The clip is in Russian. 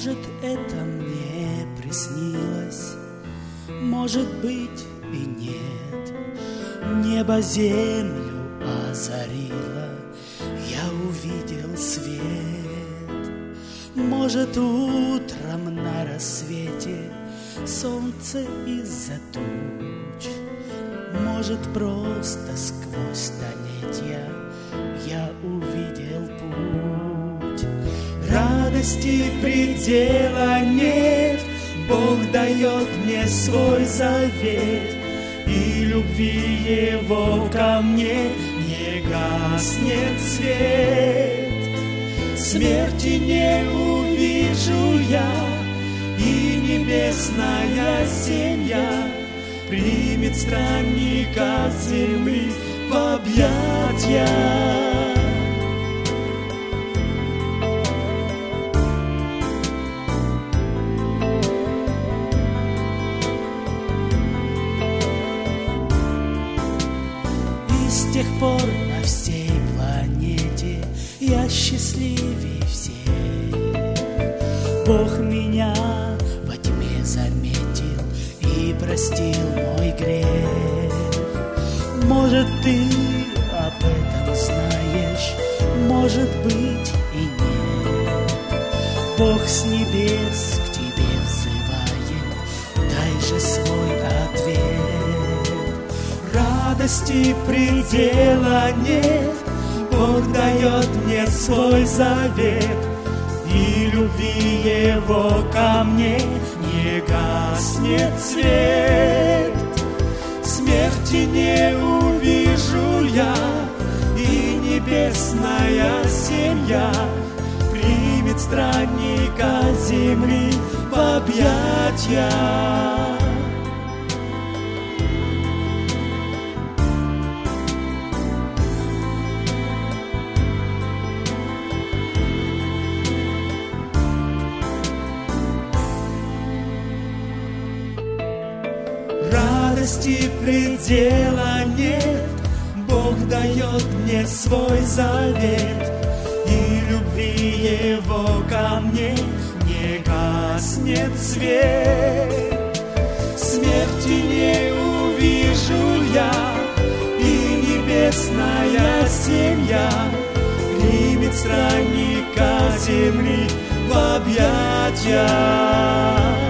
Может, это мне приснилось, может быть и нет. Небо землю озарило, я увидел свет. Может, утром на рассвете солнце из-за туч, может, просто сквозь столетия я увидел путь. Радости предела нет, Бог дает мне свой завет, и любви Его ко мне не гаснет свет. Смерти не увижу я, и небесная семья примет странника земли в объятья. С тех пор на всей планете я счастливее всех. Бог меня во тьме заметил и простил мой грех. Может, ты об этом знаешь, может быть и нет. Бог с небес к тебе взывает, дай же свой ответ. Радости предела нет, Бог дает мне свой завет, и любви Его ко мне не гаснет свет. Смерти не увижу я, и небесная семья примет странника земли в объятья. Радости предела нет, Бог дает мне свой завет, и любви Его ко мне не гаснет свет. Смерти не увижу я, и небесная семья примет странника земли в объятья.